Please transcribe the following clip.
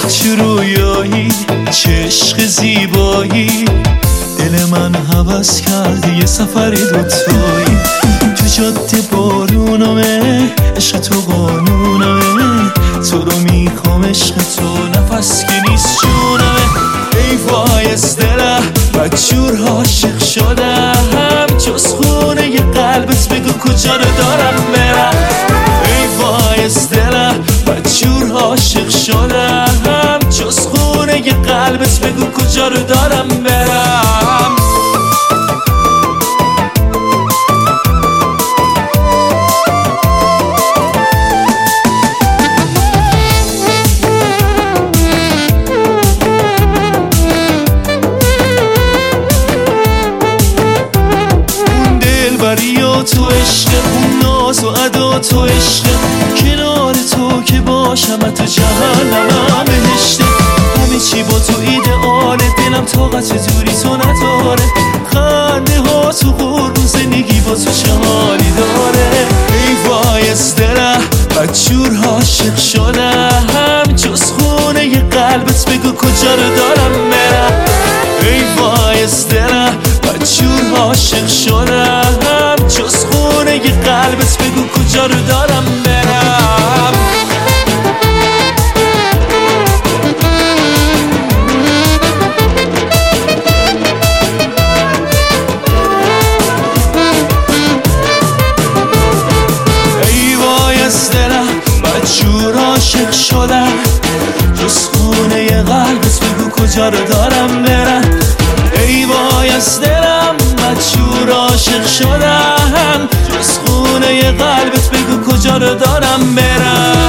چه رویایی، چه عشق زیبایی، دل من هوس کرد یه سفر دوتایی. تو جاده بارونمه، عشق تو قانونمه، تو رو میخوام عشق تو نفس که نیست جونمه. ای وای از دلم بدجور عاشق شدم، جز خونه ی قلبت بگو کجا رو دارم برم. ای وای از دلم بدجور عاشق شدم، جز خونه ی قلبت بگو کجا رو دارم برم. تو عشق، اون ناز و ادا تو عشق، کنار تو که باشم تو جهنمم بهشته. همه چی با تو ایدئاله، دلم طاقت دوری تو نداره، خنده ها تو قربون، زندگی با تو چه حالی داره. ای وای از دلم بدجور عاشق شدم، جز خونه ی قلبت بگو کجا رو دارم برم. ای وای از دلم بدجور عاشق شدم، جز خونه ی قلبت بگو کجا رو دارم برم. ای وای از دلم بدجور عاشق شدم، جز خونه ی قلبت بگو کجا رو دارم برم. ای وای از دلم بدجور عاشق شدم، جز خونه ی قلبت بگو کجا رو دارم برم.